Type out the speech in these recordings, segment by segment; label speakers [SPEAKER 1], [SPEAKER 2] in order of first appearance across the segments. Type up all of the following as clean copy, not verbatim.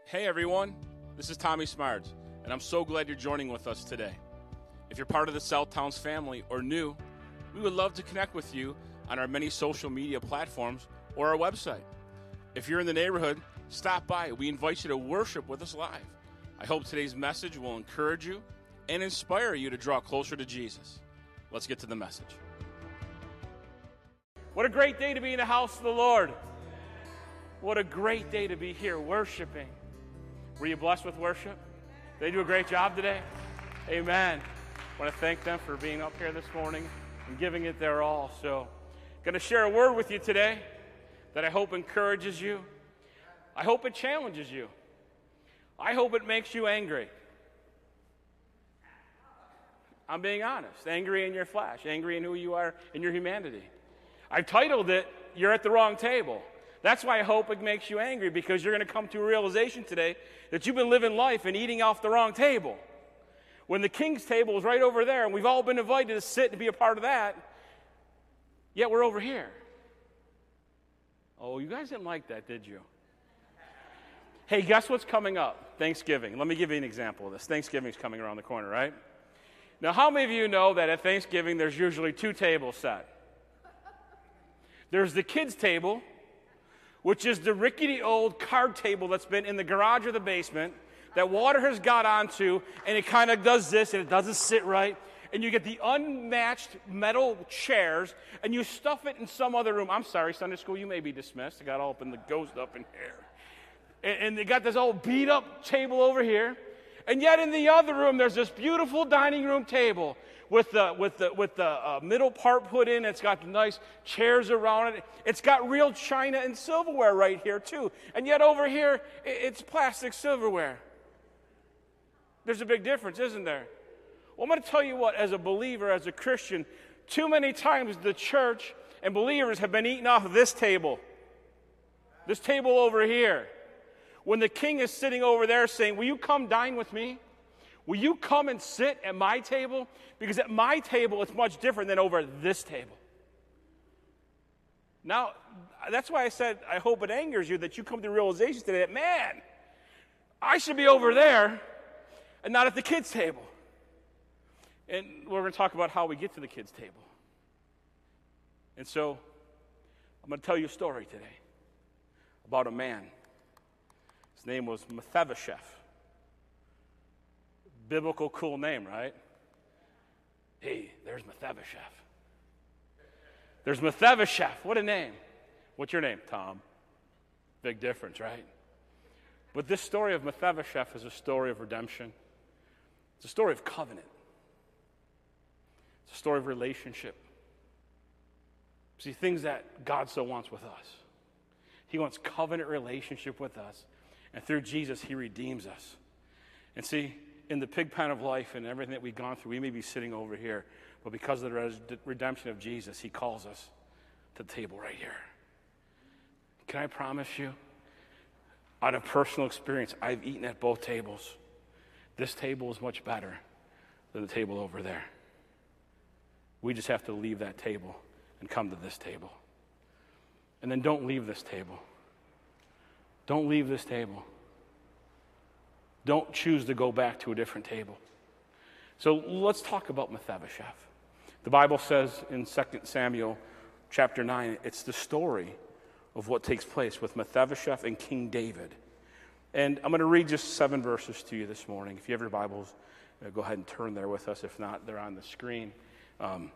[SPEAKER 1] Hey everyone, this is Tommy Smards, and I'm so glad you're joining with us today. If you're part of the South Towns family or new, we would love to connect with you on our many social media platforms or our website. If you're in the neighborhood, stop by. We invite you to worship with us live. I hope today's message will encourage you and inspire you to draw closer to Jesus. Let's get to the message.
[SPEAKER 2] What a great day to be in the house of the Lord. What a great day to be here worshiping. Were you blessed with worship? Did they do a great job today? Amen. I want to thank them for being up here this morning and giving it their all. So, going to share a word with you today that I hope encourages you. I hope it challenges you. I hope it makes you angry. I'm being honest. Angry in your flesh. Angry in who you are in your humanity. I've titled it, You're at the Wrong Table. That's why I hope it makes you angry, because you're going to come to a realization today that you've been living life and eating off the wrong table. When the king's table is right over there, and we've all been invited to sit and be a part of that, yet we're over here. Oh, you guys didn't like that, did you? Hey, guess what's coming up? Thanksgiving. Let me give you an example of this. Thanksgiving's coming around the corner, right? Now, how many of you know that at Thanksgiving there's usually two tables set? There's the kids' table, which is the rickety old card table that's been in the garage or the basement that water has got onto, and it kind of does this, and it doesn't sit right, and you get the unmatched metal chairs, and you stuff it in some other room. I'm sorry, Sunday school, you may be dismissed. I got all up in the ghost up in here. And they got this old beat-up table over here, and yet in the other room, there's this beautiful dining room table with the middle part put in. It's got nice chairs around it. It's got real china and silverware right here, too. And yet over here, it's plastic silverware. There's a big difference, isn't there? Well, I'm going to tell you what, as a believer, as a Christian, too many times the church and believers have been eating off of this table over here. When the king is sitting over there saying, will you come dine with me? Will you come and sit at my table? Because at my table, it's much different than over this table. Now, that's why I said, I hope it angers you that you come to the realization today that, man, I should be over there and not at the kids' table. And we're going to talk about how we get to the kids' table. And so, I'm going to tell you a story today about a man. His name was Mephibosheth. Biblical cool name, right? Hey, there's Mephibosheth. There's Mephibosheth. What a name. What's your name? Tom. Big difference, right? But this story of Mephibosheth is a story of redemption. It's a story of covenant. It's a story of relationship. See, things that God so wants with us. He wants covenant relationship with us. And through Jesus, he redeems us. And see, in the pig pen of life and everything that we've gone through, we may be sitting over here, but because of the redemption of Jesus, he calls us to the table right here. Can I promise you, out of personal experience, I've eaten at both tables. This table is much better than the table over there. We just have to leave that table and come to this table. And then don't leave this table. Don't leave this table. Don't choose to go back to a different table. So let's talk about Mephibosheth. The Bible says in 2 Samuel chapter 9, it's the story of what takes place with Mephibosheth and King David. And I'm going to read just 7 verses to you this morning. If you have your Bibles, go ahead and turn there with us. If not, they're on the screen. And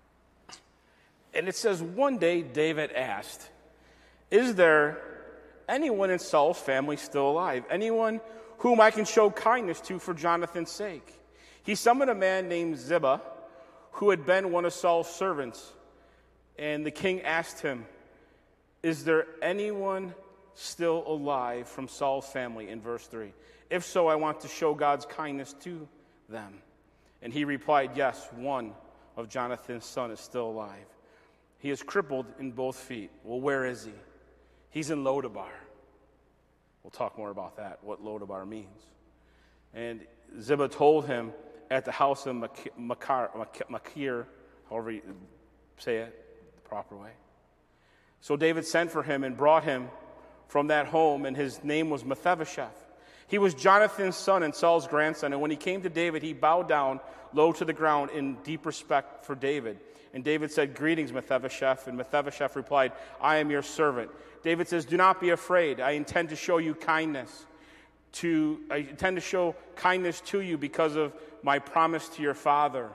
[SPEAKER 2] it says, one day David asked, is there anyone in Saul's family still alive? Anyone whom I can show kindness to for Jonathan's sake? He summoned a man named Ziba, who had been one of Saul's servants. And the king asked him, is there anyone still alive from Saul's family? In verse 3. If so, I want to show God's kindness to them. And he replied, yes, one of Jonathan's son is still alive. He is crippled in both feet. Well, where is he? He's in Lodabar. We'll talk more about that, what Lodabar means. And Ziba told him at the house of Machir, however you say it the proper way. So David sent for him and brought him from that home, and his name was Mephibosheth. He was Jonathan's son and Saul's grandson, and when he came to David, he bowed down low to the ground in deep respect for David. And David said, "Greetings, Mephibosheth." And Mephibosheth replied, "I am your servant." David says, "Do not be afraid. I intend to show kindness to you because of my promise to your father.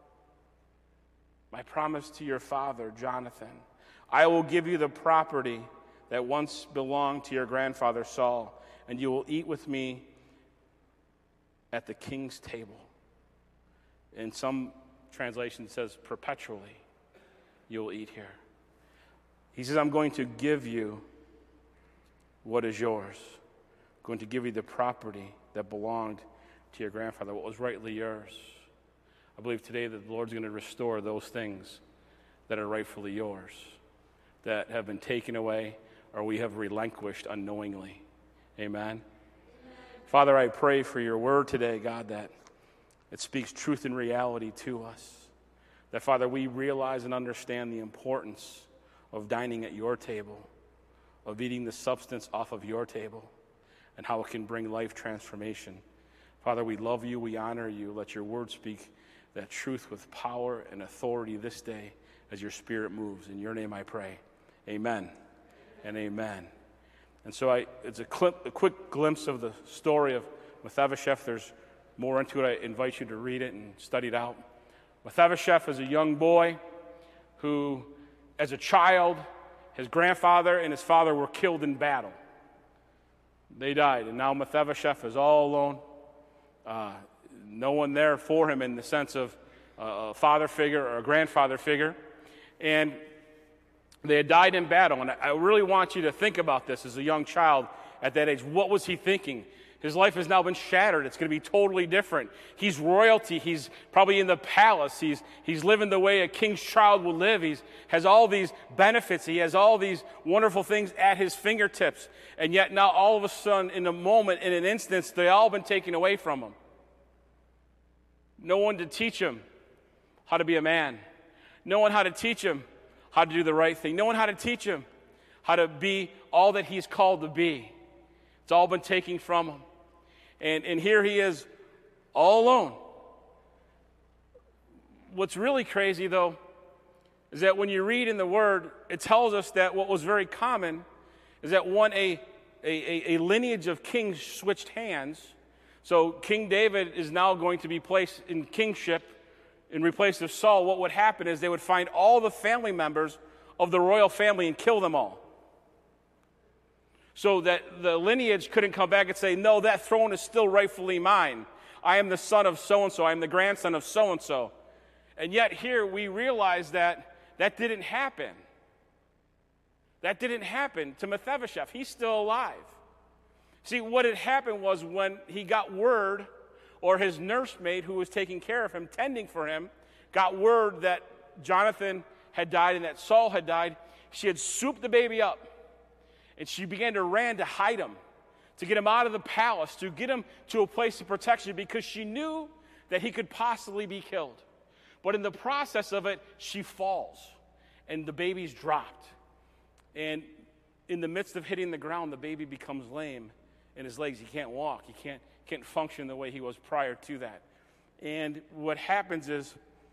[SPEAKER 2] My promise to your father, Jonathan. I will give you the property that once belonged to your grandfather Saul, and you will eat with me at the king's table." In some translation it says, "Perpetually you will eat here." He says, "I'm going to give you what is yours. I'm going to give you the property that belonged to your grandfather, what was rightly yours." I believe today that the Lord's going to restore those things that are rightfully yours, that have been taken away or we have relinquished unknowingly. Amen. Father, I pray for your word today, God, that it speaks truth and reality to us. That, Father, we realize and understand the importance of dining at your table, of eating the substance off of your table, and how it can bring life transformation. Father, we love you, we honor you. Let your word speak that truth with power and authority this day as your Spirit moves. In your name I pray. Amen and amen. And so it's a quick glimpse of the story of Mephibosheth. There's more into it. I invite you to read it and study it out. Mephibosheth is a young boy who, as a child, his grandfather and his father were killed in battle. They died, and now Mephibosheth is all alone. No one there for him in the sense of a father figure or a grandfather figure. And they had died in battle. And I really want you to think about this as a young child at that age. What was he thinking? His life has now been shattered. It's going to be totally different. He's royalty. He's probably in the palace. He's living the way a king's child will live. He has all these benefits. He has all these wonderful things at his fingertips. And yet now all of a sudden, in a moment, in an instance, they all been taken away from him. No one to teach him how to be a man. No one how to teach him how to do the right thing. No one how to teach him how to be all that he's called to be. It's all been taken from him. And here he is all alone. What's really crazy, though, is that when you read in the Word, it tells us that what was very common is that when a lineage of kings switched hands, so King David is now going to be placed in kingship in replace of Saul, what would happen is they would find all the family members of the royal family and kill them all. So that the lineage couldn't come back and say, "No, that throne is still rightfully mine. I am the son of so-and-so. I am the grandson of so-and-so." And yet here we realize that that didn't happen. That didn't happen to Mephibosheth. He's still alive. See, what had happened was when he got word, or his nursemaid who was taking care of him, tending for him, got word that Jonathan had died and that Saul had died, she had souped the baby up. And she began to run to hide him, to get him out of the palace, to get him to a place of protection because she knew that he could possibly be killed. But in the process of it, she falls, and the baby's dropped. And in the midst of hitting the ground, the baby becomes lame in his legs. He can't walk. He can't function the way he was prior to that. And what happens is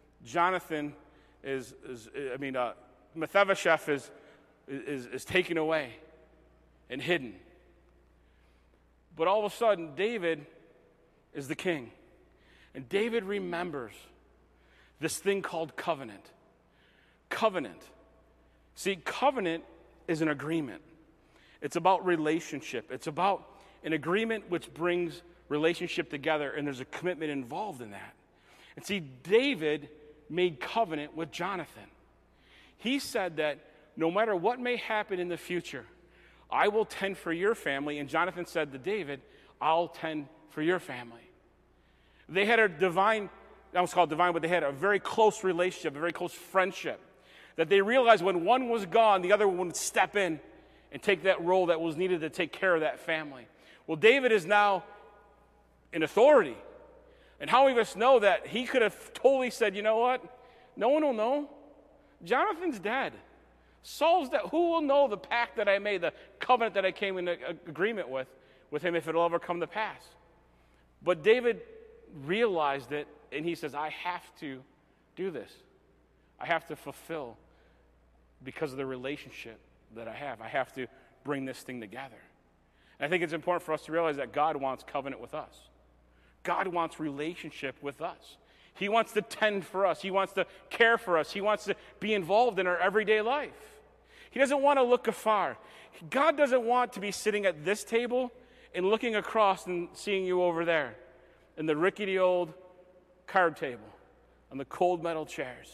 [SPEAKER 2] Mephibosheth is taken away and hidden. But all of a sudden, David is the king. And David remembers this thing called covenant. Covenant. See, covenant is an agreement. It's about relationship. It's about an agreement which brings relationship together, and there's a commitment involved in that. And see, David made covenant with Jonathan. He said that no matter what may happen in the future, I will tend for your family. And Jonathan said to David, I'll tend for your family. They had a divine, that was called divine, but they had a very close relationship, a very close friendship. That they realized when one was gone, the other one would step in and take that role that was needed to take care of that family. Well, David is now in authority. And how many of us know that he could have totally said, you know what? No one will know. Jonathan's dead. Saul's dead. Who will know the pact that I made, the covenant that I came in agreement with with him if it'll ever come to pass. But David realized it, and he says, I have to do this. I have to fulfill because of the relationship that I have. I have to bring this thing together. And I think it's important for us to realize that God wants covenant with us. God wants relationship with us. He wants to tend for us. He wants to care for us. He wants to be involved in our everyday life. He doesn't want to look afar. God doesn't want to be sitting at this table and looking across and seeing you over there in the rickety old card table on the cold metal chairs.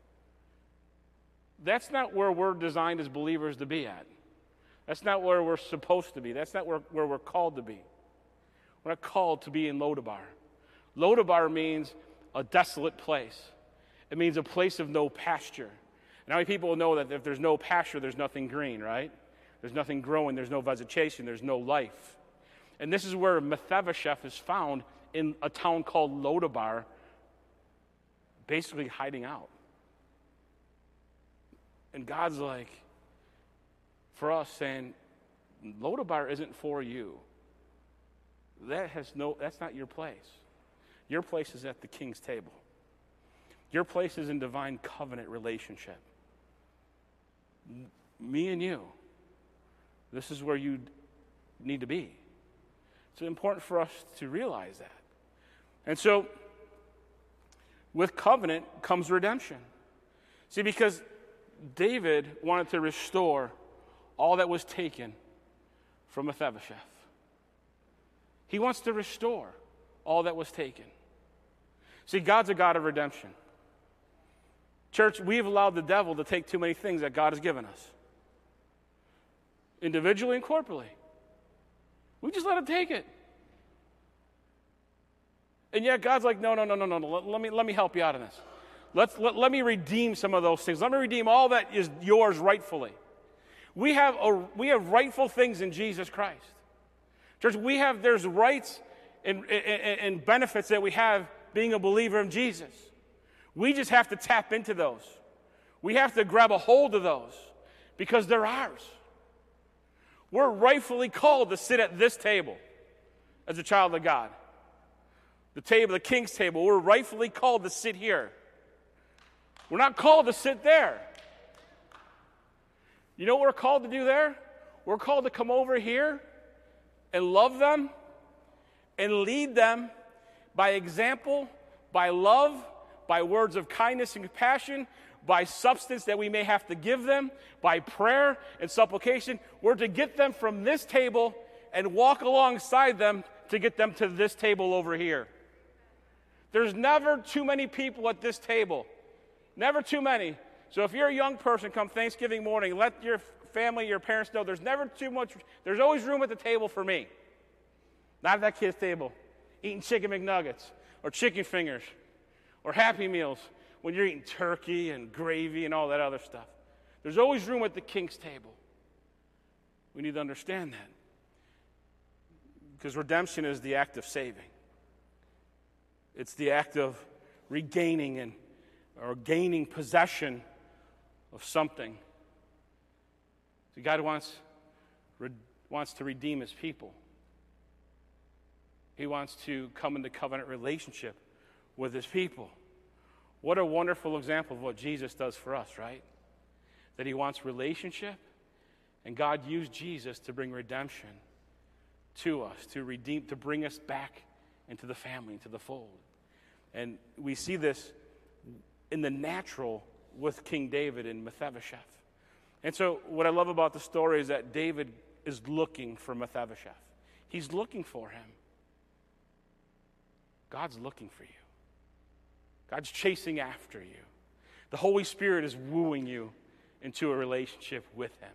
[SPEAKER 2] That's not where we're designed as believers to be at. That's not where we're supposed to be. That's not where we're called to be. We're not called to be in Lodabar. Lodabar means a desolate place. It means a place of no pasture. And how many people know that if there's no pasture, there's nothing green, right? There's nothing growing, there's no vegetation, there's no life. And this is where Mephibosheth is found in a town called Lodabar, basically hiding out. And God's like, for us, saying, Lodabar isn't for you. That's not your place. Your place is at the king's table. Your place is in divine covenant relationship. Me and you. This is where you need to be. It's important for us to realize that. And so, with covenant comes redemption. See, because David wanted to restore all that was taken from Mephibosheth. He wants to restore all that was taken. See, God's a God of redemption. Church, we've allowed the devil to take too many things that God has given us. Individually and corporately. We just let him take it. And yet God's like, no. Let me help you out of this. Let me redeem some of those things. Let me redeem all that is yours rightfully. We have rightful things in Jesus Christ. Church, there's rights and benefits that we have being a believer in Jesus. We just have to tap into those. We have to grab a hold of those because they're ours. We're rightfully called to sit at this table as a child of God. The table, the king's table, we're rightfully called to sit here. We're not called to sit there. You know what we're called to do there? We're called to come over here and love them and lead them by example, by love, by words of kindness and compassion, by substance that we may have to give them, by prayer and supplication. We're to get them from this table and walk alongside them to get them to this table over here. There's never too many people at this table. Never too many. So if you're a young person, come Thanksgiving morning, let your family, your parents know there's never too much. There's always room at the table for me. Not at that kid's table, eating chicken McNuggets or chicken fingers or Happy Meals when you're eating turkey and gravy and all that other stuff. There's always room at the king's table. We need to understand that. Because redemption is the act of saving. It's the act of regaining or gaining possession of something. So God wants to redeem his people. He wants to come into covenant relationship with his people. What a wonderful example of what Jesus does for us, right? That he wants relationship, and God used Jesus to bring redemption to us, to redeem, to bring us back into the family, into the fold. And we see this in the natural with King David and Mephibosheth. And so what I love about the story is that David is looking for Mephibosheth. He's looking for him. God's looking for you. God's chasing after you. The Holy Spirit is wooing you into a relationship with him.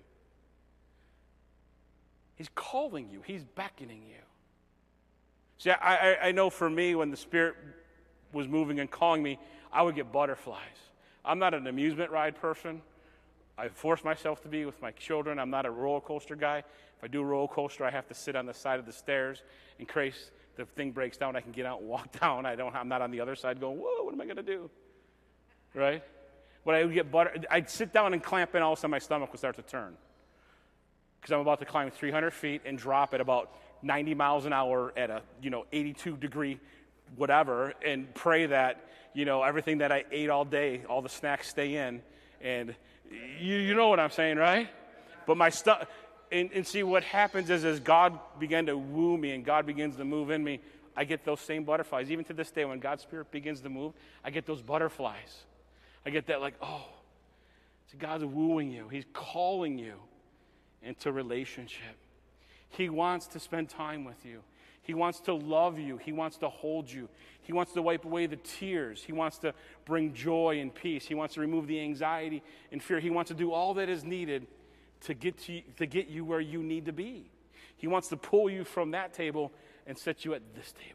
[SPEAKER 2] He's calling you. He's beckoning you. See, I know for me, when the Spirit was moving and calling me, I would get butterflies. I'm not an amusement ride person. I force myself to be with my children. I'm not a roller coaster guy. If I do a roller coaster, I have to sit on the side of the stairs in case the thing breaks down. I can get out and walk down. I'm not on the other side going, whoa, what am I going to do? Right? But I would get I'd sit down and clamp in, all of a sudden my stomach would start to turn. Because I'm about to climb 300 feet and drop at about 90 miles an hour at a, 82 degree whatever and pray that, everything that I ate all day, all the snacks stay in. And you know what I'm saying, right? But my stuff, and see what happens is as God began to woo me and God begins to move in me, I get those same butterflies. Even to this day, when God's Spirit begins to move, I get those butterflies. I get that like, oh, see, God's wooing you. He's calling you into relationship. He wants to spend time with you. He wants to love you. He wants to hold you. He wants to wipe away the tears. He wants to bring joy and peace. He wants to remove the anxiety and fear. He wants to do all that is needed to get you where you need to be. He wants to pull you from that table and set you at this table.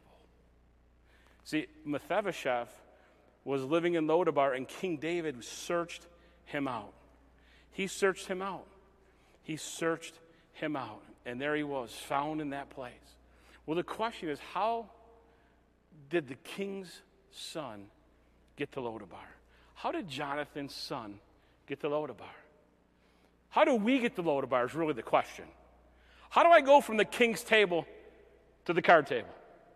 [SPEAKER 2] See, Mephibosheth was living in Lodabar, and King David searched him out. He searched him out. He searched him out. And there he was, found in that place. Well, the question is, how did the king's son get to Lodabar? How did Jonathan's son get to Lodabar? How do we get to Lodabar is really the question. How do I go from the king's table to the card table?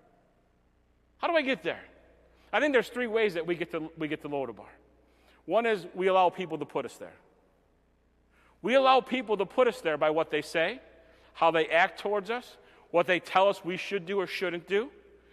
[SPEAKER 2] How do I get there? I think there's three ways that we get to Lodabar. One is we allow people to put us there. We allow people to put us there by what they say, how they act towards us, what they tell us we should do or shouldn't do.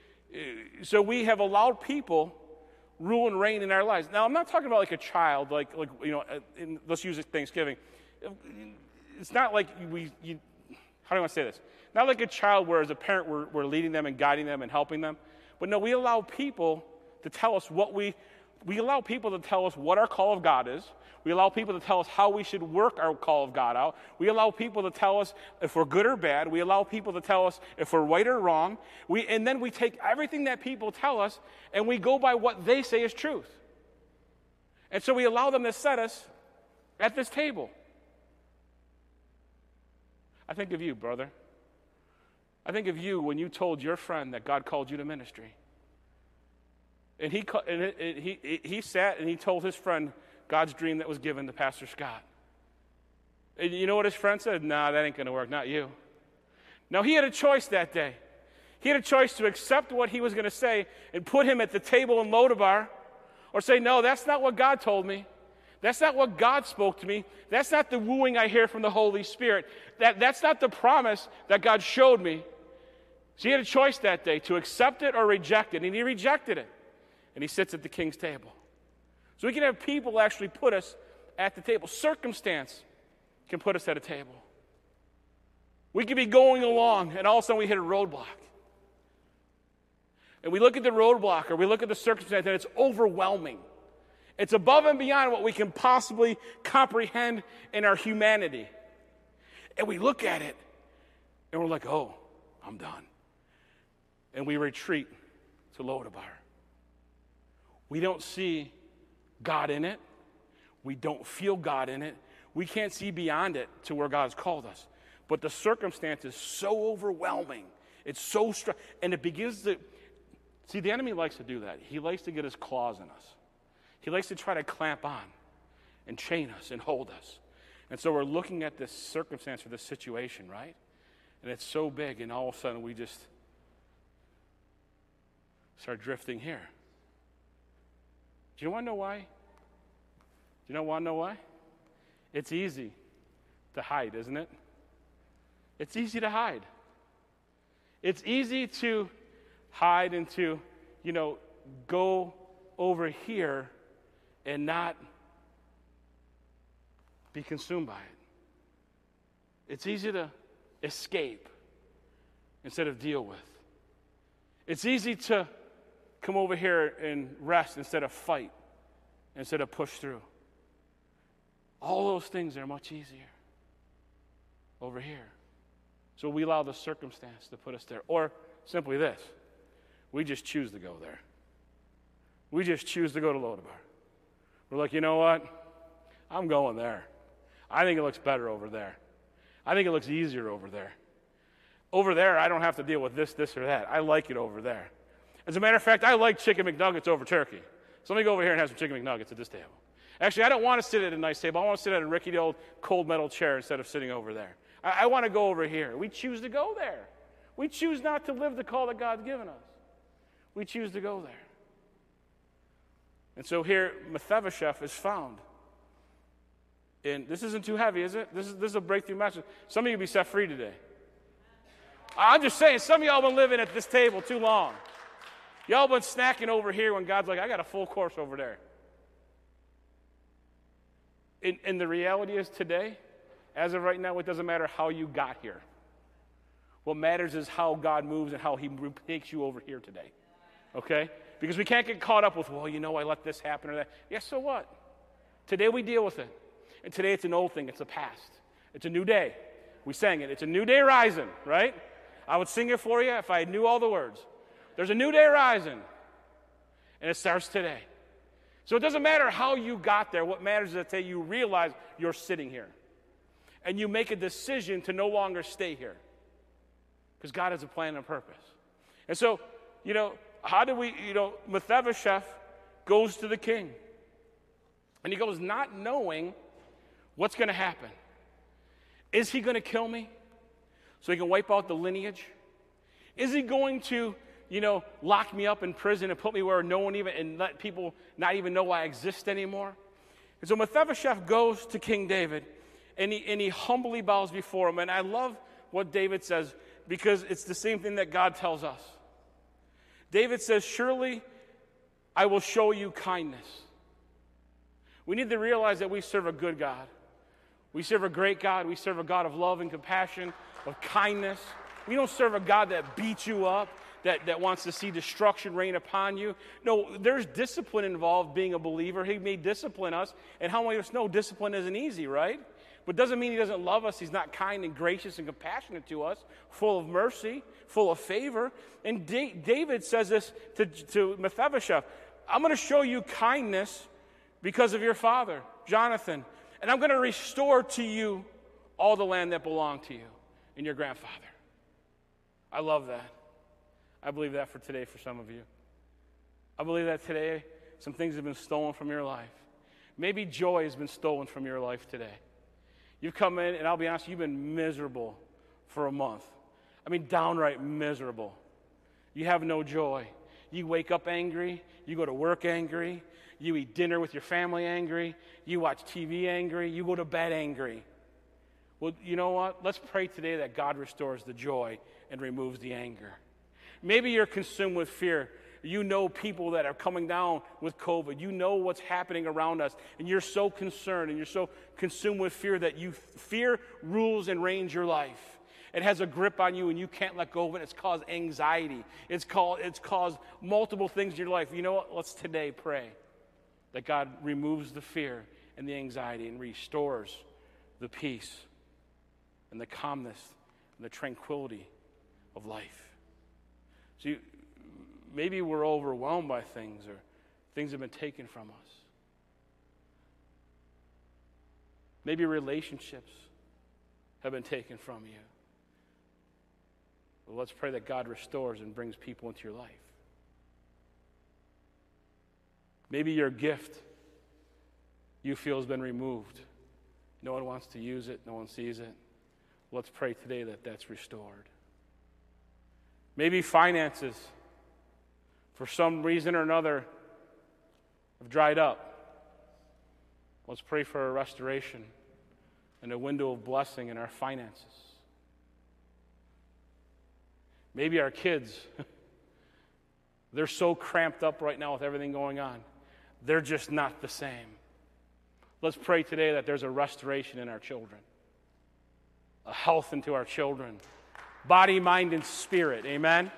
[SPEAKER 2] So we have allowed people rule and reign in our lives. Now, I'm not talking about like a child, let's use Thanksgiving. It's not like how do I want to say this? Not like a child where as a parent we're leading them and guiding them and helping them. But no, we allow people to tell us we allow people to tell us what our call of God is. We allow people to tell us how we should work our call of God out. We allow people to tell us if we're good or bad. We allow people to tell us if we're right or wrong. And then we take everything that people tell us and we go by what they say is truth. And so we allow them to set us at this table. I think of you, brother. I think of you when you told your friend that God called you to ministry. And he sat and he told his friend God's dream that was given to Pastor Scott. And you know what his friend said? Nah, that ain't going to work, not you. Now, he had a choice that day. He had a choice to accept what he was going to say and put him at the table in Lodabar, or say, no, that's not what God told me. That's not what God spoke to me. That's not the wooing I hear from the Holy Spirit. That's not the promise that God showed me. So he had a choice that day to accept it or reject it, and he rejected it. And he sits at the king's table. So we can have people actually put us at the table. Circumstance can put us at a table. We could be going along, and all of a sudden we hit a roadblock. And we look at the roadblock, or we look at the circumstance, and it's overwhelming. It's above and beyond what we can possibly comprehend in our humanity. And we look at it, and we're like, oh, I'm done. And we retreat to Lodabar. We don't see God in it. We don't feel God in it. We can't see beyond it to where God's called us. But the circumstance is so overwhelming. It's so strong. And it begins to... See, the enemy likes to do that. He likes to get his claws in us. He likes to try to clamp on and chain us and hold us. And so we're looking at this circumstance or this situation, right? And it's so big, and all of a sudden we just start drifting here. Do you want to know why? Do you want to know why? It's easy to hide, isn't it? It's easy to hide. It's easy to hide and to, go over here and not be consumed by it. It's easy to escape instead of deal with. It's easy to come over here and rest instead of fight, instead of push through. All those things are much easier over here. So we allow the circumstance to put us there. Or simply this, we just choose to go there. We just choose to go to Lodabar. We're like, you know what? I'm going there. I think it looks better over there. I think it looks easier over there. Over there, I don't have to deal with this, or that. I like it over there. As a matter of fact, I like chicken McNuggets over turkey. So let me go over here and have some chicken McNuggets at this table. Actually, I don't want to sit at a nice table. I want to sit at a rickety old cold metal chair instead of sitting over there. I want to go over here. We choose to go there. We choose not to live the call that God's given us. We choose to go there. And so here, Mephibosheth is found. And this isn't too heavy, is it? This is a breakthrough message. Some of you will be set free today. I'm just saying, some of y'all been living at this table too long. Y'all been snacking over here when God's like, I got a full course over there. And the reality is today, as of right now, it doesn't matter how you got here. What matters is how God moves and how he takes you over here today. Okay? Because we can't get caught up with, well, I let this happen or that. Yeah, so what? Today we deal with it. And today it's an old thing. It's a past. It's a new day. We sang it. It's a new day rising, right? I would sing it for you if I knew all the words. There's a new day rising. And it starts today. So it doesn't matter how you got there. What matters is that you realize you're sitting here. And you make a decision to no longer stay here. Because God has a plan and a purpose. And so, how do we, Mephibosheth goes to the king. And he goes not knowing what's going to happen. Is he going to kill me so he can wipe out the lineage? Is he going to, lock me up in prison and put me where no one even, and let people not even know I exist anymore? And so Mephibosheth goes to King David, and he humbly bows before him. And I love what David says, because it's the same thing that God tells us. David says, surely I will show you kindness. We need to realize that we serve a good God. We serve a great God. We serve a God of love and compassion, of kindness. We don't serve a God that beats you up, that wants to see destruction rain upon you. No, there's discipline involved being a believer. He may discipline us, and how many of us know discipline isn't easy, right? But doesn't mean he doesn't love us. He's not kind and gracious and compassionate to us, full of mercy, full of favor. And David says this to Mephibosheth, I'm going to show you kindness because of your father, Jonathan, and I'm going to restore to you all the land that belonged to you and your grandfather. I love that. I believe that for today for some of you. I believe that today some things have been stolen from your life. Maybe joy has been stolen from your life today. You've come in, and I'll be honest, you've been miserable for a month. I mean, downright miserable. You have no joy. You wake up angry. You go to work angry. You eat dinner with your family angry. You watch TV angry. You go to bed angry. Well, you know what? Let's pray today that God restores the joy and removes the anger. Maybe you're consumed with fear. You know people that are coming down with COVID. You know what's happening around us. And you're so concerned and you're so consumed with fear that fear rules and reigns your life. It has a grip on you and you can't let go of it. It's caused anxiety. It's caused multiple things in your life. You know what? Let's today pray that God removes the fear and the anxiety and restores the peace and the calmness and the tranquility of life. So maybe we're overwhelmed by things, or things have been taken from us. Maybe relationships have been taken from you. Well, let's pray that God restores and brings people into your life. Maybe your gift you feel has been removed. No one wants to use it. No one sees it. Let's pray today that that's restored. Maybe finances, for some reason or another, have dried up. Let's pray for a restoration and a window of blessing in our finances. Maybe our kids, they're so cramped up right now with everything going on. They're just not the same. Let's pray today that there's a restoration in our children, a health into our children, body, mind, and spirit. Amen?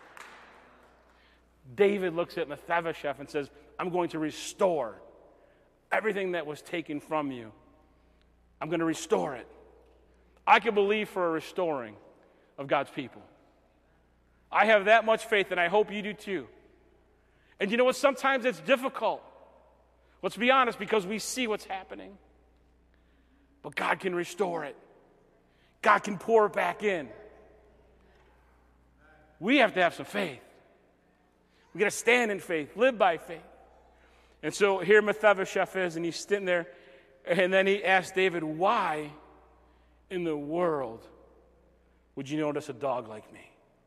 [SPEAKER 2] David looks at Mephibosheth and says, I'm going to restore everything that was taken from you. I'm going to restore it. I can believe for a restoring of God's people. I have that much faith, and I hope you do too. And you know what? Sometimes it's difficult. Let's be honest, because we see what's happening. But God can restore it. God can pour it back in. We have to have some faith. We've got to stand in faith, live by faith. And so here Mephibosheth is, and he's sitting there, and then he asks David, why in the world would you notice a dog like me?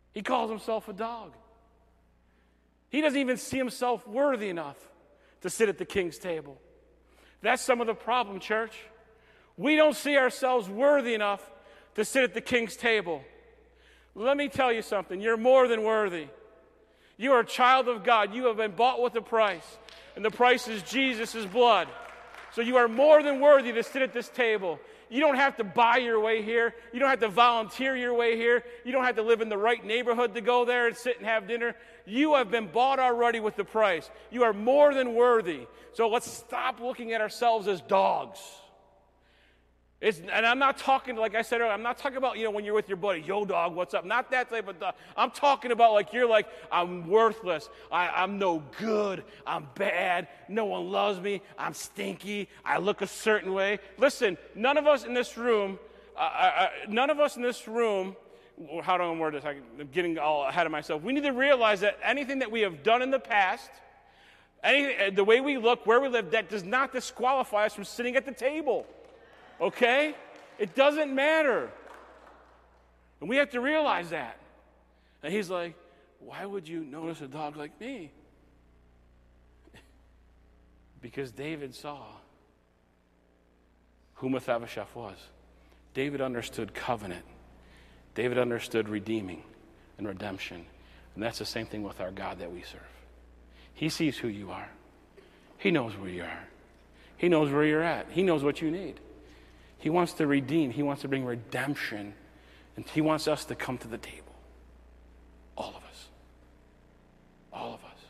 [SPEAKER 2] He calls himself a dog. He doesn't even see himself worthy enough to sit at the king's table. That's some of the problem, church. We don't see ourselves worthy enough to sit at the king's table. Let me tell you something. You're more than worthy. You are a child of God. You have been bought with a price, and the price is Jesus' blood. So you are more than worthy to sit at this table. You don't have to buy your way here. You don't have to volunteer your way here. You don't have to live in the right neighborhood to go there and sit and have dinner. You have been bought already with the price. You are more than worthy. So let's stop looking at ourselves as dogs. And I'm not talking, like I said earlier, I'm not talking about, when you're with your buddy, yo, dog, what's up? Not that type of dog. I'm talking about like you're like, I'm worthless. I'm no good. I'm bad. No one loves me. I'm stinky. I look a certain way. Listen, none of us in this room, how do I word this? I'm getting all ahead of myself. We need to realize that anything that we have done in the past, the way we look, where we live, that does not disqualify us from sitting at the table. Okay? It doesn't matter. And we have to realize that. And he's like, why would you notice a dog like me? Because David saw who Mephibosheth was. David understood covenant. David understood redeeming and redemption. And that's the same thing with our God that we serve. He sees who you are. He knows where you are. He knows where you're at. He knows what you need. He wants to redeem. He wants to bring redemption. And he wants us to come to the table. All of us. All of us.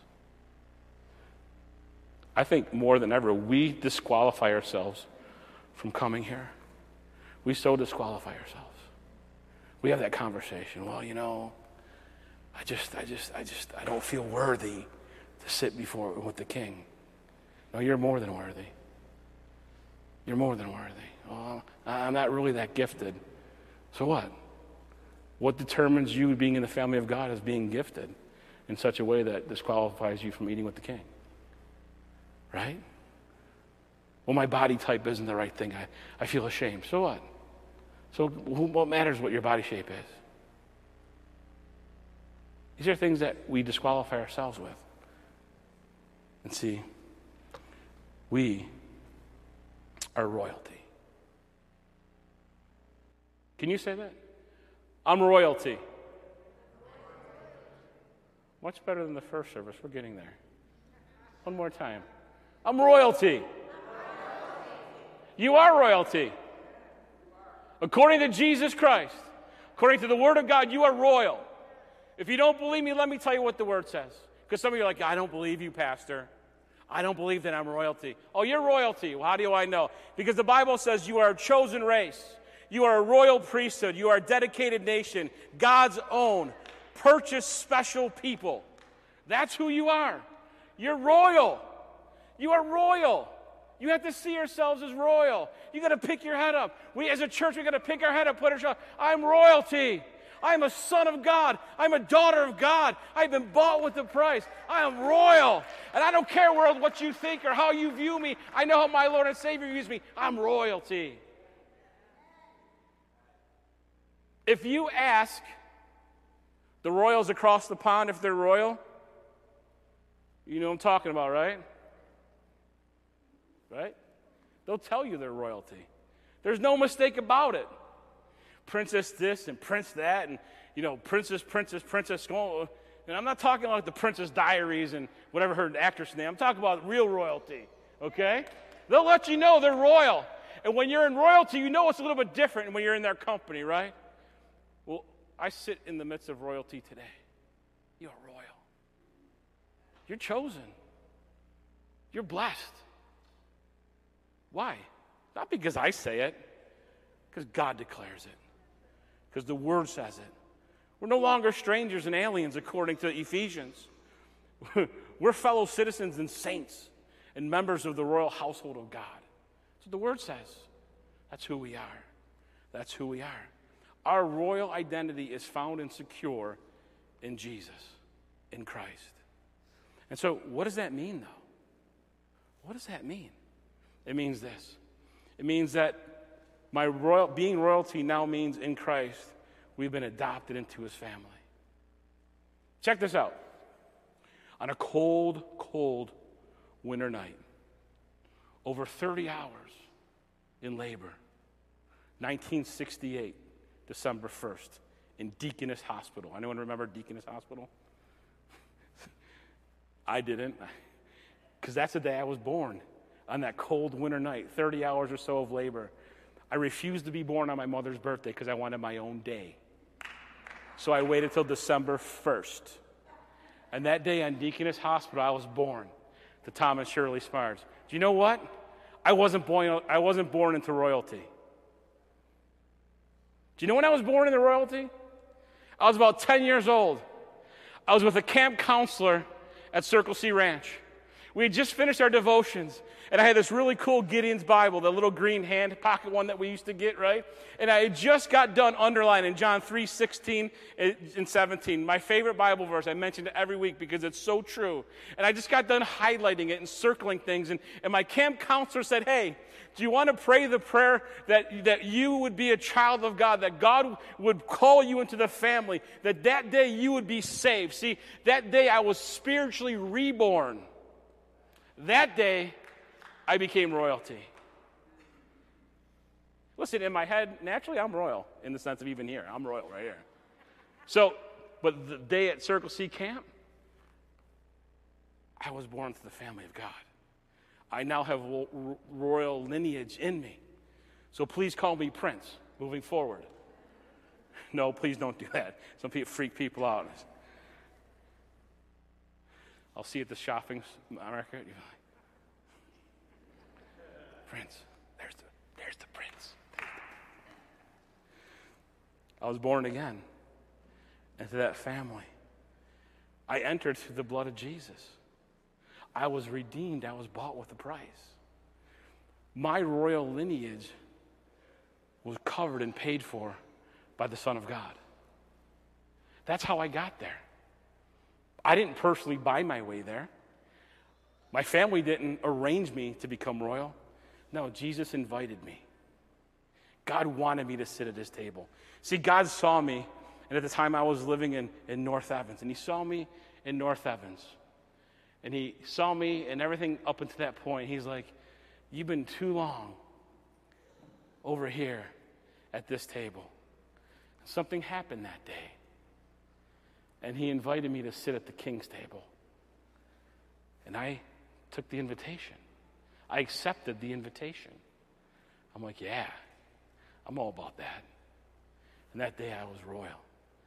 [SPEAKER 2] I think more than ever, we disqualify ourselves from coming here. We so disqualify ourselves. We have that conversation. Well, I don't feel worthy to sit with the king. No, you're more than worthy. You're more than worthy. Oh, I'm not really that gifted. So what? What determines you being in the family of God as being gifted in such a way that disqualifies you from eating with the king? Right? Well, my body type isn't the right thing. I feel ashamed. So what? So what matters what your body shape is? These are things that we disqualify ourselves with. And see, we are royalty. Can you say that? I'm royalty. Much better than the first service. We're getting there. One more time. I'm royalty. You are royalty. According to Jesus Christ, according to the Word of God, you are royal. If you don't believe me, let me tell you what the Word says. Because some of you are like, I don't believe you, Pastor. I don't believe that I'm royalty. Oh, you're royalty. Well, how do I know? Because the Bible says you are a chosen race. You are a royal priesthood. You are a dedicated nation, God's own, purchased special people. That's who you are. You're royal. You are royal. You have to see yourselves as royal. You got to pick your head up. We, as a church, we got to pick our head up, put ourselves. I'm royalty. I'm a son of God. I'm a daughter of God. I've been bought with a price. I am royal. And I don't care what you think or how you view me. I know how my Lord and Savior views me. I'm royalty. If you ask the royals across the pond if they're royal, you know what I'm talking about, right? Right? They'll tell you they're royalty. There's no mistake about it. Princess this and prince that and, princess. And I'm not talking like the Princess Diaries and whatever her actress name. I'm talking about real royalty, okay? They'll let you know they're royal. And when you're in royalty, you know it's a little bit different when you're in their company, right? Well, I sit in the midst of royalty today. You're royal. You're chosen. You're blessed. Why? Not because I say it, because God declares it, because the Word says it. We're no longer strangers and aliens according to Ephesians. We're fellow citizens and saints and members of the royal household of God. That's what the Word says. That's who we are. That's who we are. Our royal identity is found and secure in Jesus, in Christ. And so what does that mean, though? What does that mean? It means this. It means that being royalty now means in Christ, we've been adopted into his family. Check this out. On a cold, cold winter night, over 30 hours in labor, 1968, December 1st, in Deaconess Hospital. Anyone remember Deaconess Hospital? I didn't, because that's the day I was born, on that cold winter night, 30 hours or so of labor. I refused to be born on my mother's birthday because I wanted my own day. So I waited till December 1st. And that day on Deaconess Hospital, I was born to Tom and Shirley Smards. Do you know what? I wasn't born into royalty. Do you know when I was born into royalty? I was about 10 years old. I was with a camp counselor at Circle C Ranch. We had just finished our devotions, and I had this really cool Gideon's Bible, the little green hand pocket one that we used to get, right? And I had just got done underlining John 3:16 and 17, my favorite Bible verse. I mention it every week because it's so true. And I just got done highlighting it and circling things, and my camp counselor said, hey, do you want to pray the prayer that you would be a child of God, that God would call you into the family, that day you would be saved? See, that day I was spiritually reborn. That day, I became royalty. Listen, in my head, naturally, I'm royal in the sense of even here. I'm royal right here. So, but the day at Circle C Camp, I was born to the family of God. I now have royal lineage in me. So please call me Prince moving forward. No, please don't do that. Some people freak people out. I'll see you at the shopping market. You're like, Prince, there's the Prince. I was born again into that family. I entered through the blood of Jesus. I was redeemed. I was bought with a price. My royal lineage was covered and paid for by the Son of God. That's how I got there. I didn't personally buy my way there. My family didn't arrange me to become royal. No, Jesus invited me. God wanted me to sit at his table. See, God saw me, and at the time I was living in North Evans, and he saw me in North Evans. And he saw me and everything up until that point. He's like, you've been too long over here at this table. Something happened that day. And he invited me to sit at the king's table. And I took the invitation. I accepted the invitation. I'm like, yeah, I'm all about that. And that day I was royal.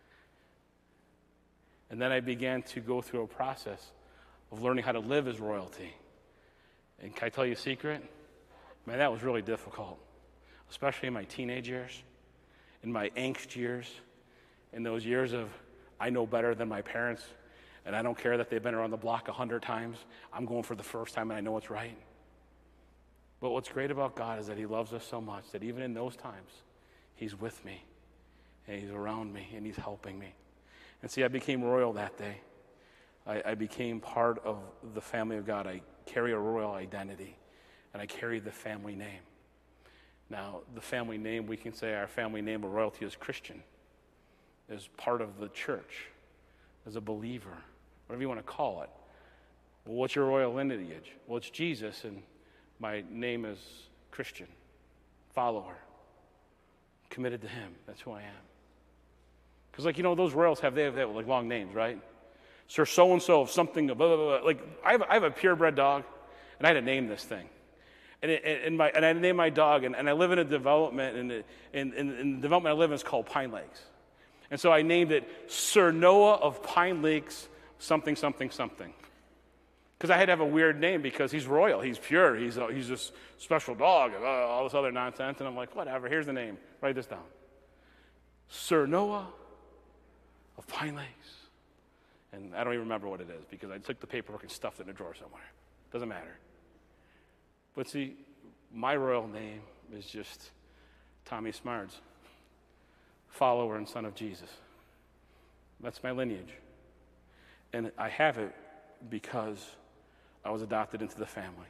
[SPEAKER 2] And then I began to go through a process of learning how to live as royalty. And can I tell you a secret? Man, that was really difficult, especially in my teenage years, in my angst years, in those years of I know better than my parents, and I don't care that they've been around the block 100 times. I'm going for the first time, and I know it's right. But what's great about God is that he loves us so much that even in those times, he's with me, and he's around me, and he's helping me. And see, I became royal that day. I became part of the family of God. I carry a royal identity, and I carry the family name. Now, the family name, we can say our family name of royalty is Christian, as part of the church, as a believer, whatever you want to call it. Well, what's your royal lineage? Well, it's Jesus, and my name is Christian, follower, committed to him. That's who I am. Because, like, those royals they have like long names, right? Sir so-and-so of something, blah, blah, blah. Like, I have a purebred dog, and I had to name this thing. And I named my dog, and I live in a development, and the development I live in is called Pine Lakes. And so I named it Sir Noah of Pine Lakes something, something, something. Because I had to have a weird name because he's royal, he's pure, he's this special dog, and all this other nonsense. And I'm like, whatever, here's the name. Write this down. Sir Noah of Pine Lakes. And I don't even remember what it is because I took the paperwork and stuffed it in a drawer somewhere. Doesn't matter. But see, my royal name is just Tommy Smards, follower and son of Jesus. That's my lineage. And I have it because I was adopted into the family.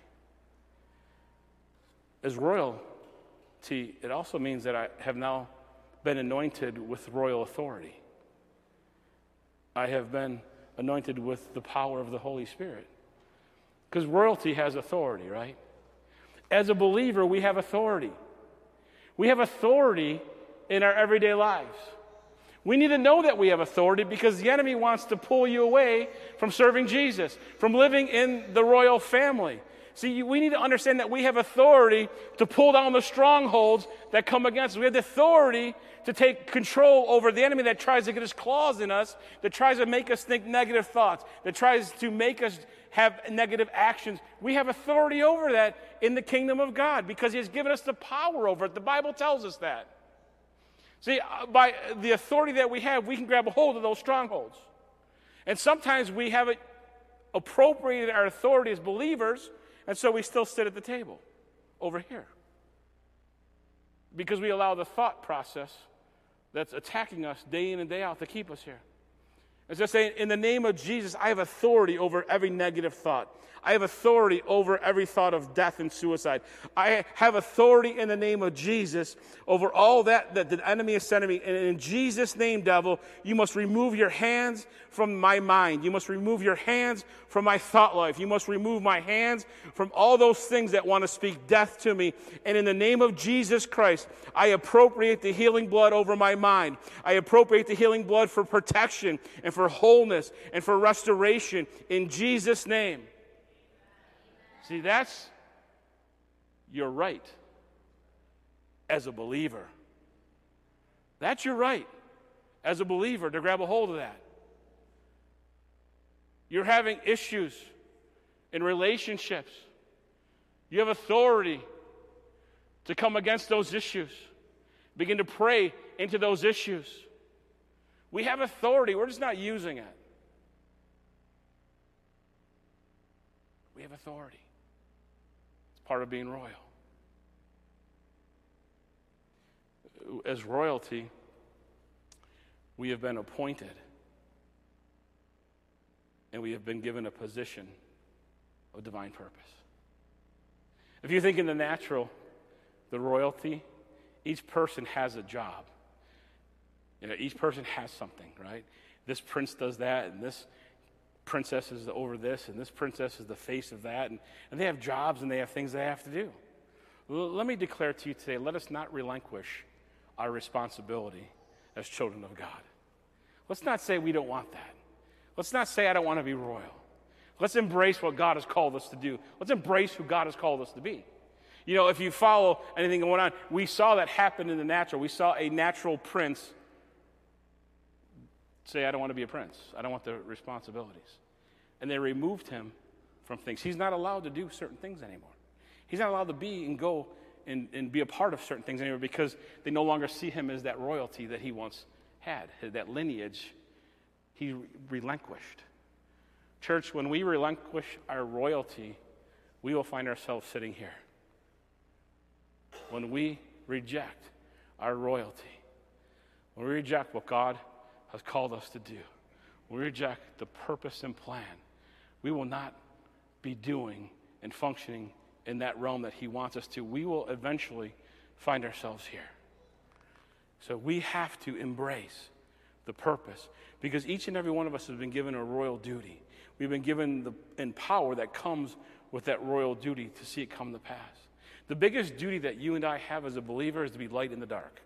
[SPEAKER 2] As royalty, it also means that I have now been anointed with royal authority. I have been anointed with the power of the Holy Spirit. Because royalty has authority, right? As a believer, we have authority. We have authority in our everyday lives. We need to know that we have authority because the enemy wants to pull you away from serving Jesus, from living in the royal family. See, we need to understand that we have authority to pull down the strongholds that come against us. We have the authority to take control over the enemy that tries to get his claws in us, that tries to make us think negative thoughts, that tries to make us have negative actions. We have authority over that in the kingdom of God because he has given us the power over it. The Bible tells us that. See, by the authority that we have, we can grab a hold of those strongholds. And sometimes we haven't appropriated our authority as believers, and so we still sit at the table over here. Because we allow the thought process that's attacking us day in and day out to keep us here. It's just saying, in the name of Jesus, I have authority over every negative thought. I have authority over every thought of death and suicide. I have authority in the name of Jesus over all that the enemy is sending me. And in Jesus' name, devil, you must remove your hands from my mind. You must remove your hands from my thought life. You must remove my hands from all those things that want to speak death to me. And in the name of Jesus Christ, I appropriate the healing blood over my mind. I appropriate the healing blood for protection and for wholeness and for restoration in Jesus' name. See, that's your right as a believer. That's your right as a believer to grab a hold of that. You're having issues in relationships. You have authority to come against those issues. Begin to pray into those issues. We have authority. We're just not using it. We have authority. It's part of being royal. As royalty, we have been appointed and we have been given a position of divine purpose. If you think in the natural, the royalty, each person has a job. You know, each person has something, right? This prince does that, and this princess is over this, and this princess is the face of that, and they have jobs and they have things they have to do. Let me declare to you today, let us not relinquish our responsibility as children of God. Let's not say we don't want that. Let's not say I don't want to be royal. Let's embrace what God has called us to do. Let's embrace who God has called us to be. You know, if you follow anything going on, we saw that happen in the natural. We saw a natural prince say, I don't want to be a prince. I don't want the responsibilities. And they removed him from things. He's not allowed to do certain things anymore. He's not allowed to be and go and be a part of certain things anymore because they no longer see him as that royalty that he once had, that lineage he relinquished. Church, when we relinquish our royalty, we will find ourselves sitting here. When we reject our royalty, when we reject what God has called us to do, when we reject the purpose and plan, we will not be doing and functioning in that realm that he wants us to. We will eventually find ourselves here. So we have to embrace the purpose because each and every one of us has been given a royal duty. We've been given the power that comes with that royal duty to see it come to pass. The biggest duty that you and I have as a believer is to be light in the dark.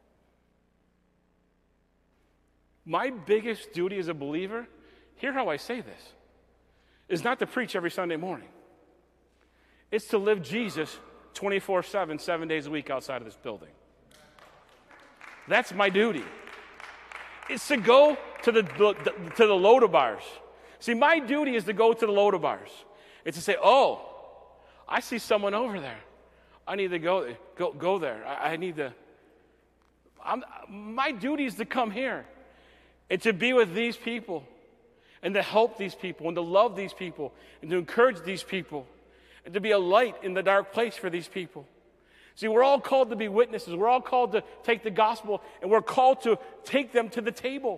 [SPEAKER 2] My biggest duty as a believer, hear how I say this, is not to preach every Sunday morning. It's to live Jesus 24/7, 7 days a week outside of this building. That's my duty. It's to go to the Lo-Debar. See, my duty is to go to the Lo-Debar. It's to say, oh, I see someone over there. I need to go there. I need to. My duty is to come here and to be with these people and to help these people and to love these people and to encourage these people and to be a light in the dark place for these people. See, we're all called to be witnesses. We're all called to take the gospel, and we're called to take them to the table.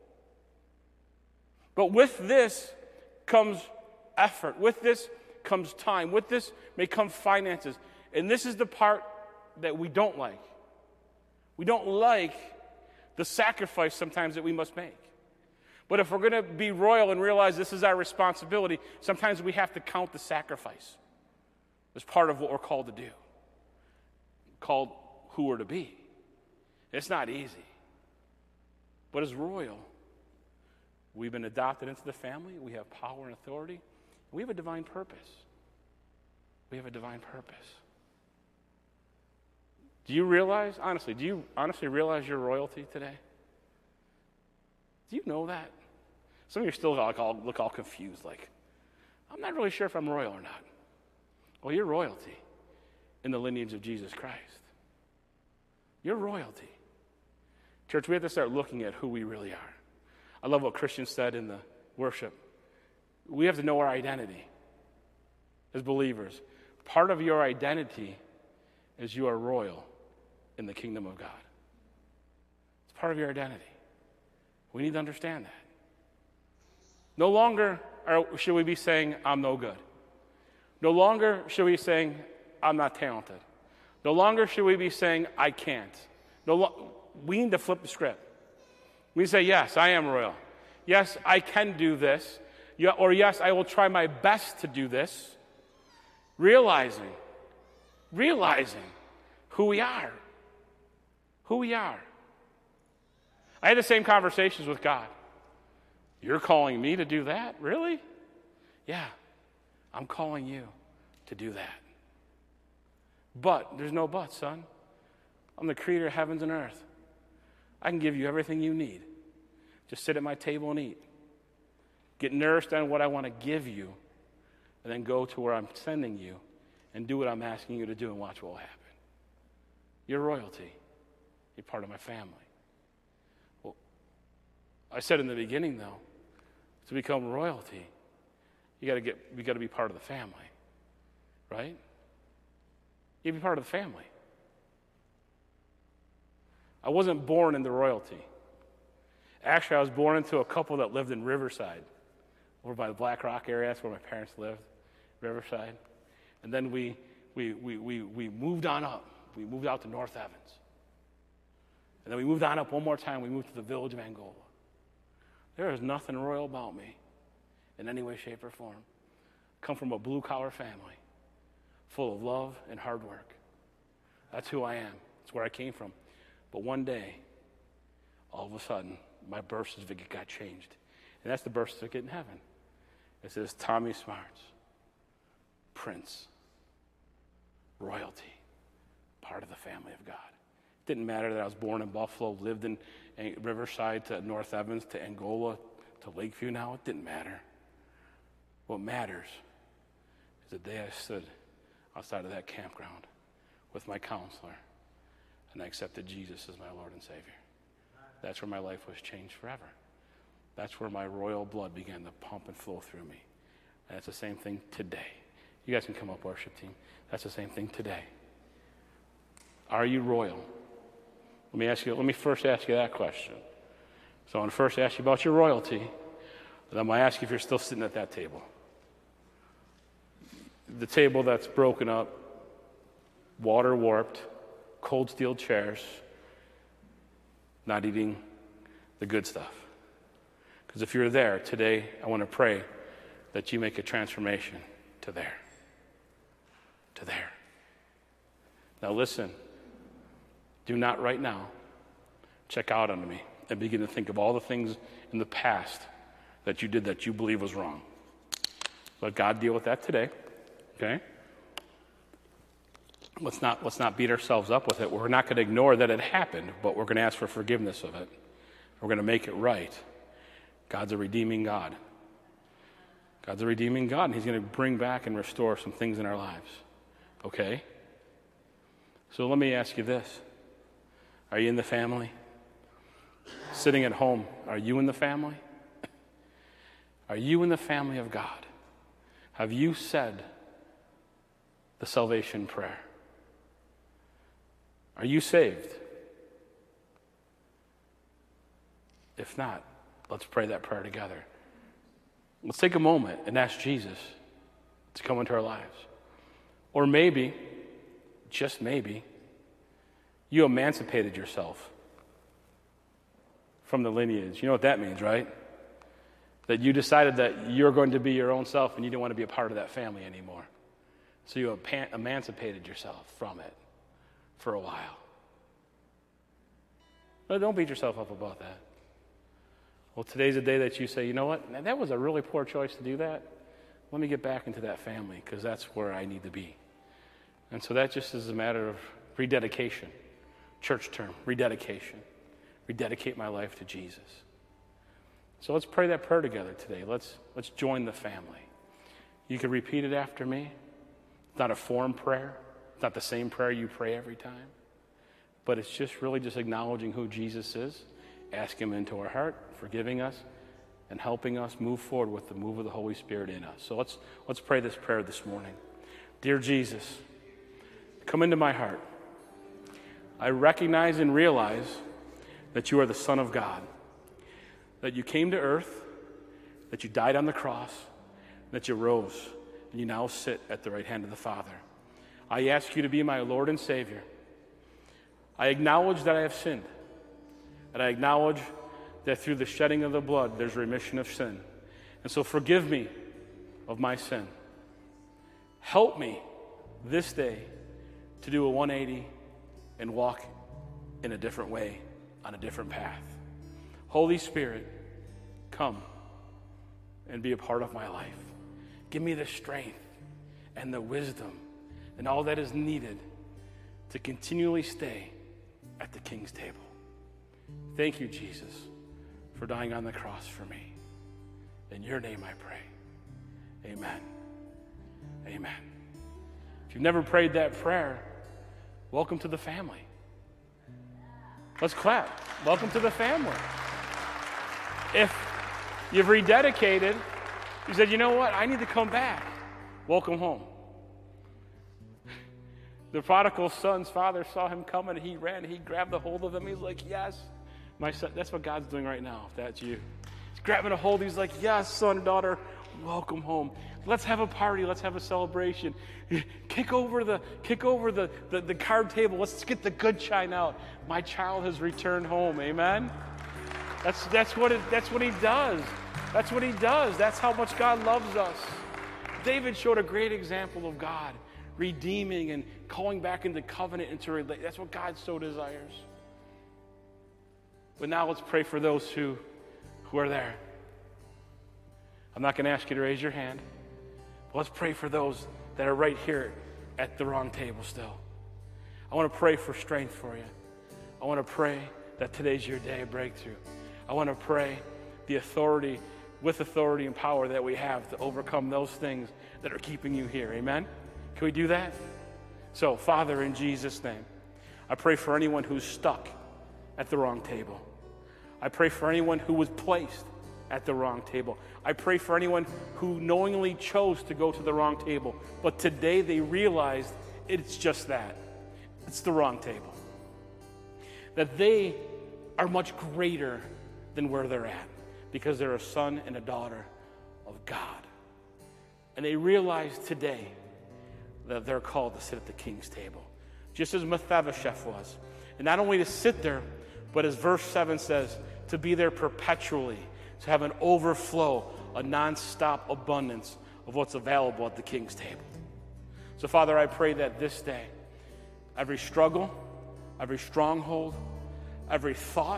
[SPEAKER 2] But with this comes effort. With this comes time. With this may come finances. And this is the part that we don't like. We don't like the sacrifice sometimes that we must make. But if we're going to be royal and realize this is our responsibility, sometimes we have to count the sacrifice as part of what we're called to do, called who we're to be. It's not easy. But as royal, we've been adopted into the family. We have power and authority. We have a divine purpose. We have a divine purpose. Do you honestly realize your royalty today? Do you know that? Some of you are still look all confused, like, I'm not really sure if I'm royal or not. Well, you're royalty in the lineage of Jesus Christ. You're royalty. Church, we have to start looking at who we really are. I love what Christian said in the worship. We have to know our identity as believers. Part of your identity is you are royal in the kingdom of God. It's part of your identity. We need to understand that. No longer should we be saying, I'm no good. No longer should we be saying, I'm not talented. No longer should we be saying, I can't. We need to flip the script. We say, yes, I am royal. Yes, I can do this. Or yes, I will try my best to do this. Realizing who we are. Who we are. I had the same conversations with God. You're calling me to do that? Really? Yeah, I'm calling you to do that. But there's no but, son. I'm the creator of heavens and earth. I can give you everything you need. Just sit at my table and eat. Get nourished on what I want to give you, and then go to where I'm sending you and do what I'm asking you to do and watch what will happen. You're royalty. You're part of my family. Well, I said in the beginning, though, to become royalty, you got to be part of the family, right? You be part of the family. I wasn't born into royalty. Actually, I was born into a couple that lived in Riverside, over by the Black Rock area. That's where my parents lived, Riverside. And then we moved on up. We moved out to North Evans. And then we moved on up one more time. We moved to the village of Angola. There is nothing royal about me in any way, shape, or form. I come from a blue-collar family full of love and hard work. That's who I am. That's where I came from. But one day, all of a sudden, my birth certificate got changed. And that's the birth certificate in heaven. It says Tommy Smarts, Prince, royalty, part of the family of God. It didn't matter that I was born in Buffalo, lived in Riverside to North Evans to Angola to Lakeview now. It didn't matter. What matters is the day I stood outside of that campground with my counselor and I accepted Jesus as my Lord and Savior. That's where my life was changed forever. That's where my royal blood began to pump and flow through me. And it's the same thing today. You guys can come up, worship team. That's the same thing today. Are you royal? Let me first ask you that question. So I want to first ask you about your royalty, and then I'm going to ask you if you're still sitting at that table. The table that's broken up, water warped, cold steel chairs, not eating the good stuff. Because if you're there today, I want to pray that you make a transformation to there. To there. Now listen, do not right now check out on me and begin to think of all the things in the past that you did that you believe was wrong. Let God deal with that today, okay? Let's not beat ourselves up with it. We're not going to ignore that it happened, but we're going to ask for forgiveness of it. We're going to make it right. God's a redeeming God. God's a redeeming God, and he's going to bring back and restore some things in our lives. Okay? So let me ask you this. Are you in the family? Sitting at home, are you in the family? Are you in the family of God? Have you said the salvation prayer? Are you saved? If not, let's pray that prayer together. Let's take a moment and ask Jesus to come into our lives. Or maybe, just maybe, you emancipated yourself from the lineage. You know what that means, right? That you decided that you're going to be your own self and you didn't want to be a part of that family anymore. So you emancipated yourself from it for a while. But don't beat yourself up about that. Well, today's the day that you say, you know what, that was a really poor choice to do that. Let me get back into that family because that's where I need to be. And so that just is a matter of rededication. Church term, rededication. Rededicate my life to Jesus. So let's pray that prayer together today. Let's join the family. You can repeat it after me. It's not a form prayer. It's not the same prayer you pray every time. But it's just really just acknowledging who Jesus is, ask him into our heart, forgiving us, and helping us move forward with the move of the Holy Spirit in us. So let's pray this prayer this morning. Dear Jesus, come into my heart. I recognize and realize that you are the Son of God, that you came to earth, that you died on the cross, that you rose, and you now sit at the right hand of the Father. I ask you to be my Lord and Savior. I acknowledge that I have sinned, and I acknowledge that through the shedding of the blood, there's remission of sin. And so forgive me of my sin. Help me this day to do a 180 and walk in a different way, on a different path. Holy Spirit, come and be a part of my life. Give me the strength and the wisdom and all that is needed to continually stay at the King's table. Thank you, Jesus, for dying on the cross for me. In your name I pray. Amen. Amen. If you've never prayed that prayer, welcome to the family. Let's clap. Welcome to the family. If you've rededicated, you said, you know what, I need to come back. Welcome home. The prodigal son's father saw him coming, and he ran, he grabbed a hold of him. He's like, yes, my son. That's what God's doing right now, if that's you. He's grabbing a hold. He's like, yes, son, daughter, welcome home. Let's have a party. Let's have a celebration. Kick over the card table. Let's get the good china out. My child has returned home. Amen? That's what he does. That's what he does. That's how much God loves us. David showed a great example of God redeeming and calling back into covenant and to relate. That's what God so desires. But now let's pray for those who are there. I'm not going to ask you to raise your hand. But let's pray for those that are right here at the wrong table still. I want to pray for strength for you. I want to pray that today's your day of breakthrough. I want to pray the authority and power that we have to overcome those things that are keeping you here. Amen? Can we do that? So, Father, in Jesus' name, I pray for anyone who's stuck at the wrong table. I pray for anyone who was placed at the wrong table. I pray for anyone who knowingly chose to go to the wrong table, but today they realized it's just that. It's the wrong table. That they are much greater than where they're at because they're a son and a daughter of God. And they realize today that they're called to sit at the King's table, just as Mephibosheth was. And not only to sit there, but as verse 7 says, to be there perpetually, to have an overflow, a nonstop abundance of what's available at the King's table. So, Father, I pray that this day, every struggle, every stronghold, every thought,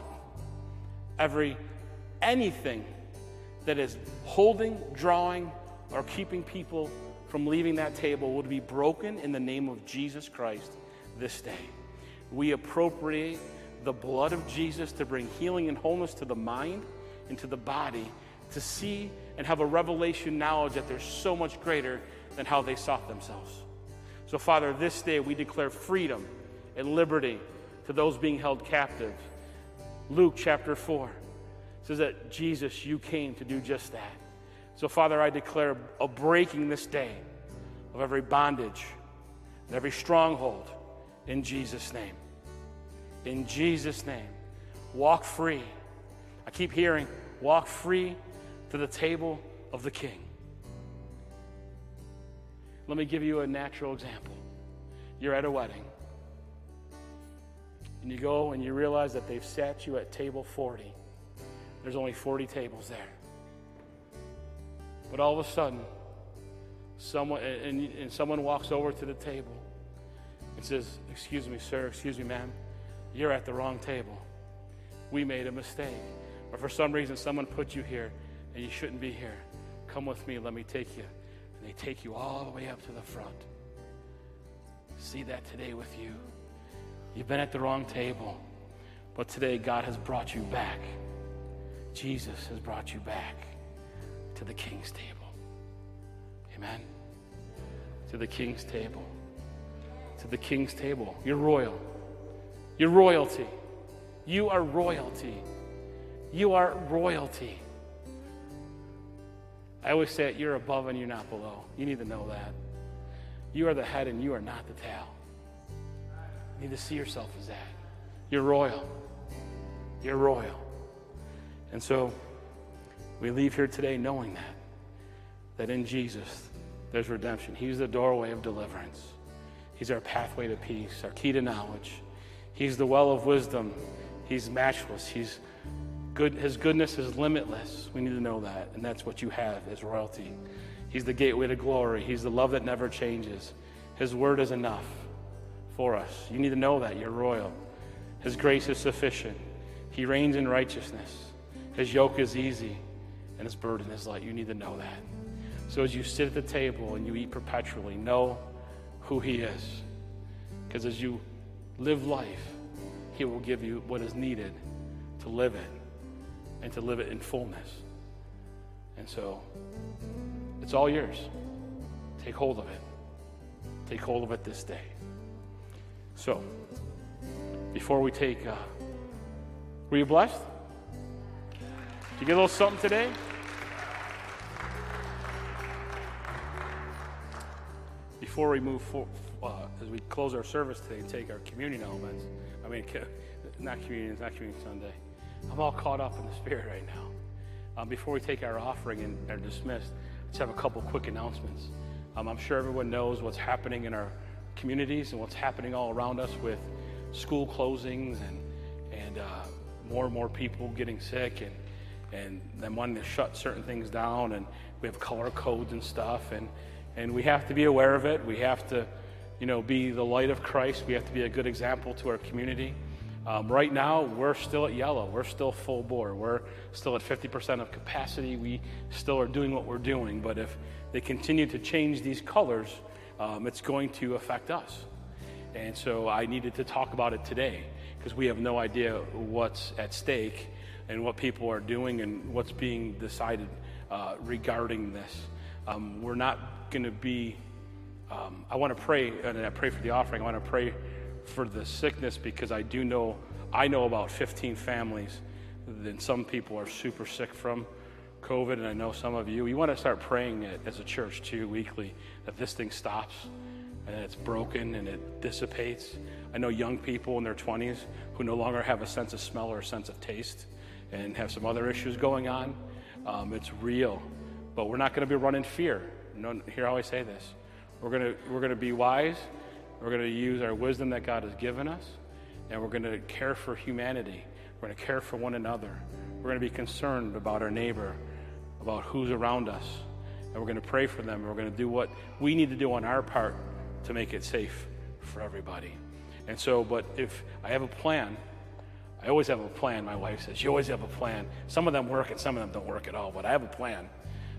[SPEAKER 2] anything that is holding, drawing, or keeping people from leaving that table would be broken in the name of Jesus Christ this day. We appropriate the blood of Jesus to bring healing and wholeness to the mind and to the body, to see and have a revelation knowledge that they're so much greater than how they saw themselves. So, Father, this day we declare freedom and liberty to those being held captive. Luke chapter 4 says that Jesus, you came to do just that. So, Father, I declare a breaking this day of every bondage and every stronghold in Jesus' name. In Jesus' name. Walk free. I keep hearing, walk free to the table of the King. Let me give you a natural example. You're at a wedding, and you go and you realize that they've sat you at table 40. There's only 40 tables there. But all of a sudden, someone walks over to the table and says, "Excuse me, sir, excuse me, ma'am, you're at the wrong table. We made a mistake. Or for some reason, someone put you here and you shouldn't be here. Come with me, let me take you." And they take you all the way up to the front. See that today with you. You've been at the wrong table, but today God has brought you back. Jesus has brought you back to the King's table. Amen? To the King's table. To the King's table. You're royal. You're royalty. You are royalty. You are royalty. I always say it, you're above and you're not below. You need to know that. You are the head and you are not the tail. You need to see yourself as that. You're royal. You're royal. And so we leave here today knowing that in Jesus there's redemption. He's the doorway of deliverance. He's our pathway to peace, our key to knowledge. He's the well of wisdom. He's matchless. He's good. His goodness is limitless. We need to know that, and that's what you have as royalty. He's the gateway to glory. He's the love that never changes. His word is enough for us. You need to know that you're royal. His grace is sufficient. He reigns in righteousness. His yoke is easy, and his burden is light. You need to know that. So as you sit at the table and you eat perpetually, know who he is. Because as you live life, he will give you what is needed to live it, and to live it in fullness. And so it's all yours. Take hold of it. Take hold of it this day. So before we take, were you blessed? Did you get a little something today? Before we move forward, as we close our service today and take our communion elements, not communion Sunday. I'm all caught up in the Spirit right now. Before we take our offering and are dismissed, let's have a couple quick announcements. I'm sure everyone knows what's happening in our communities and what's happening all around us with school closings and more and more people getting sick and them wanting to shut certain things down, and we have color codes and stuff, and we have to be aware of it. We have to, be the light of Christ. We have to be a good example to our community. Right now, we're still at yellow. We're still full bore. We're still at 50% of capacity. We still are doing what we're doing. But if they continue to change these colors, it's going to affect us. And so I needed to talk about it today because we have no idea what's at stake and what people are doing and what's being decided regarding this. We're not going to be, I want to pray, and I pray for the offering. I want to pray for the sickness because I know about 15 families that some people are super sick from COVID, and I know some of you. We want to start praying it as a church too weekly that this thing stops and it's broken and it dissipates. I know young people in their 20s who no longer have a sense of smell or a sense of taste and have some other issues going on. It's real, but we're not going to be running fear. Hear how I say this. We're going to be wise. We're going to use our wisdom that God has given us, and we're going to care for humanity. We're going to care for one another. We're going to be concerned about our neighbor, about who's around us, and we're going to pray for them. We're going to do what we need to do on our part to make it safe for everybody. And so, but if I have a plan, I always have a plan. My wife says, you always have a plan. Some of them work and some of them don't work at all, but I have a plan.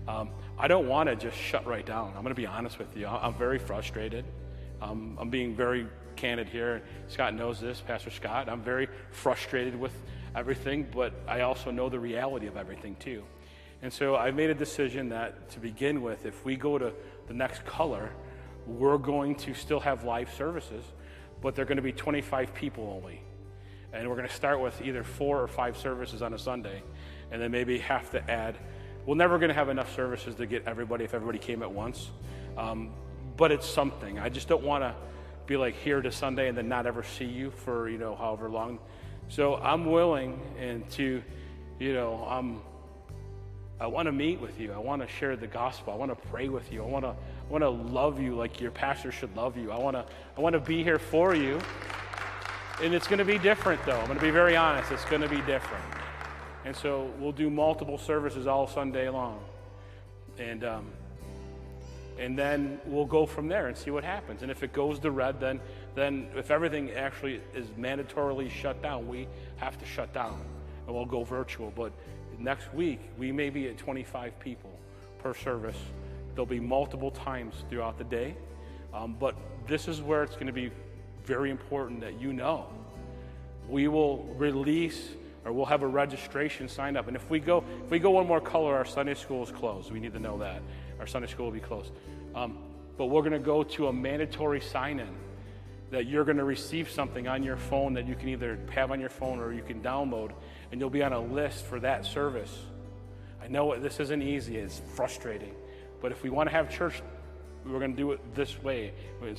[SPEAKER 2] I don't want to just shut right down. I'm going to be honest with you. I'm very frustrated. I'm being very candid here. Scott knows this, Pastor Scott. I'm very frustrated with everything, but I also know the reality of everything too. And so I made a decision that to begin with, if we go to the next color, we're going to still have live services, but they're going to be 25 people only. And we're going to start with either 4 or 5 services on a Sunday, and then maybe have to add. We're never going to have enough services to get everybody if everybody came at once. But it's something. I just don't want to be like here to Sunday and then not ever see you for, however long. So I'm willing and to, I want to meet with you. I want to share the gospel. I want to pray with you. I want to love you like your pastor should love you. I want to be here for you. And it's going to be different, though. I'm going to be very honest. It's going to be different. And so we'll do multiple services all Sunday long. And then we'll go from there and see what happens. And if it goes to red, then if everything actually is mandatorily shut down, we have to shut down and we'll go virtual. But next week, we may be at 25 people per service. There'll be multiple times throughout the day. But this is where it's going to be very important that you know. We will release, or we'll have a registration signed up. And if we go one more color, our Sunday school is closed. We need to know that. Our Sunday school will be closed. But we're going to go to a mandatory sign-in that you're going to receive something on your phone that you can either have on your phone or you can download, and you'll be on a list for that service. I know this isn't easy. It's frustrating. But if we want to have church, we're going to do it this way.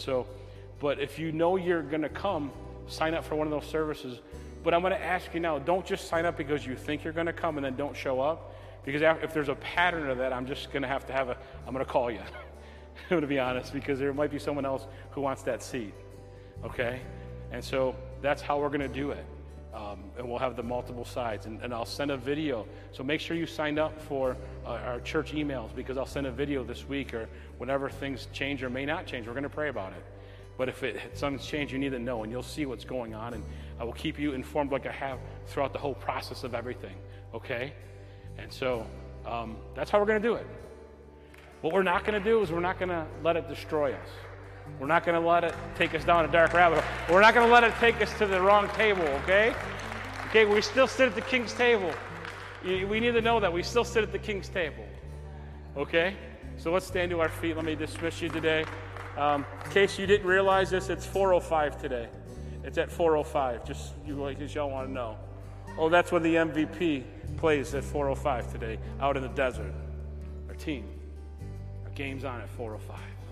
[SPEAKER 2] But if you know you're going to come, sign up for one of those services. But I'm going to ask you now, don't just sign up because you think you're going to come and then don't show up. Because if there's a pattern of that, I'm just going to I'm going to call you. I'm going to be honest, because there might be someone else who wants that seat. Okay? And so that's how we're going to do it. And we'll have the multiple sides. And I'll send a video. So make sure you sign up for our church emails, because I'll send a video this week, or whenever things change or may not change. We're going to pray about it. But if something's changed, you need to know, and you'll see what's going on. And I will keep you informed like I have throughout the whole process of everything. Okay? And so that's how we're going to do it. What we're not going to do is we're not going to let it destroy us. We're not going to let it take us down a dark rabbit hole. We're not going to let it take us to the wrong table, okay? Okay, we still sit at the King's table. We need to know that we still sit at the King's table, okay? So let's stand to our feet. Let me dismiss you today. In case you didn't realize this, it's 4:05 today. It's at 4:05, just because y'all want to know. Oh, that's when the MVP plays at 4:05 today, out in the desert. Our team. Our game's on at 4:05.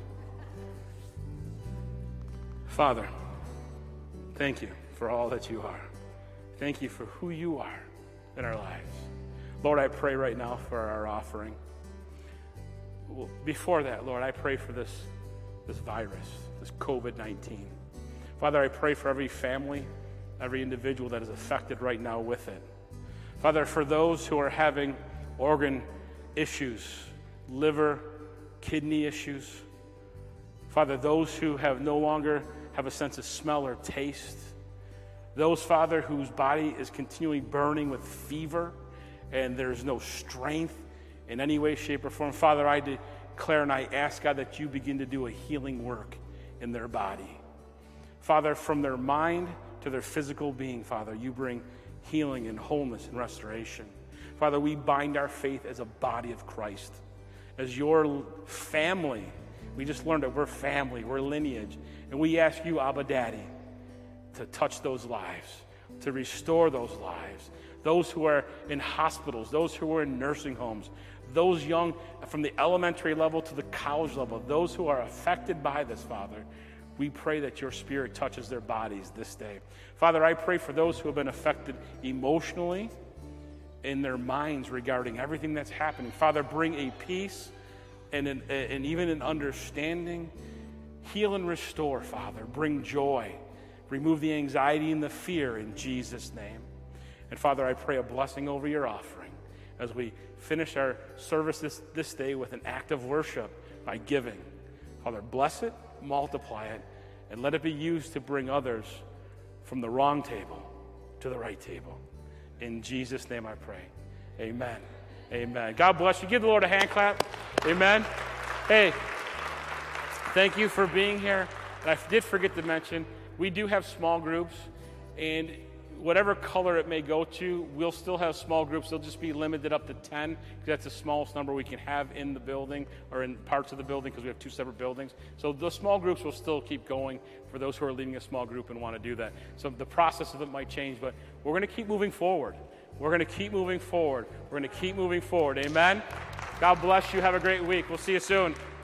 [SPEAKER 2] Father, thank you for all that you are. Thank you for who you are in our lives. Lord, I pray right now for our offering. Well, before that, Lord, I pray for this virus, this COVID-19. Father, I pray for every family, every individual that is affected right now with it. Father, for those who are having organ issues, liver, kidney issues, Father, those who no longer have a sense of smell or taste, those, Father, whose body is continually burning with fever and there's no strength in any way, shape, or form, Father, I declare and I ask, God, that you begin to do a healing work in their body. Father, from their mind to their physical being, Father, you bring healing and wholeness and restoration. Father, we bind our faith as a body of Christ, as your family. We just learned that we're family, we're lineage. And we ask you, Abba Daddy, to touch those lives, to restore those lives. Those who are in hospitals, those who are in nursing homes, those young from the elementary level to the college level, those who are affected by this, Father, we pray that your Spirit touches their bodies this day. Father, I pray for those who have been affected emotionally in their minds regarding everything that's happening. Father, bring a peace and even an understanding. Heal and restore, Father. Bring joy. Remove the anxiety and the fear in Jesus' name. And Father, I pray a blessing over your offering as we finish our service this day with an act of worship by giving. Father, bless it, multiply it, and let it be used to bring others from the wrong table to the right table. In Jesus' name I pray. Amen. Amen. God bless you. Give the Lord a hand clap. Amen. Hey, thank you for being here. And I did forget to mention, we do have small groups, and whatever color it may go to, we'll still have small groups. They'll just be limited up to 10, because that's the smallest number we can have in the building or in parts of the building, because we have two separate buildings. So the small groups will still keep going for those who are leading a small group and want to do that. So the process of it might change, but we're going to keep moving forward. We're going to keep moving forward. We're going to keep moving forward. Amen? God bless you. Have a great week. We'll see you soon.